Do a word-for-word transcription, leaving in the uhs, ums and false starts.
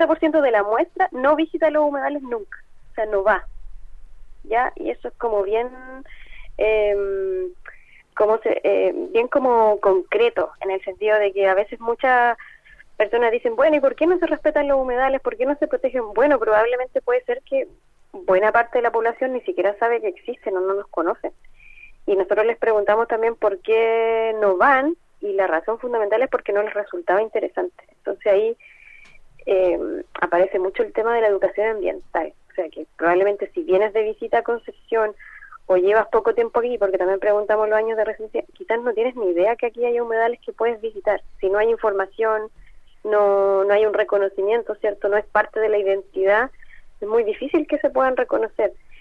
cincuenta por ciento de la muestra no visita los humedales nunca, o sea, no va, ¿ya? Y eso es como bien, eh, como se, eh, bien como concreto, en el sentido de que a veces muchas personas dicen, bueno, ¿y por qué no se respetan los humedales? ¿Por qué no se protegen? Bueno, probablemente puede ser que buena parte de la población ni siquiera sabe que existen o no los conoce. Y nosotros les preguntamos también por qué no van, y la razón fundamental es porque no les resultaba interesante. Entonces ahí eh, aparece mucho el tema de la educación ambiental. O sea que probablemente si vienes de visita a Concepción o llevas poco tiempo aquí, porque también preguntamos los años de residencia, quizás no tienes ni idea que aquí hay humedales que puedes visitar. Si no hay información, no, no hay un reconocimiento, ¿cierto? No es parte de la identidad, es muy difícil que se puedan reconocer.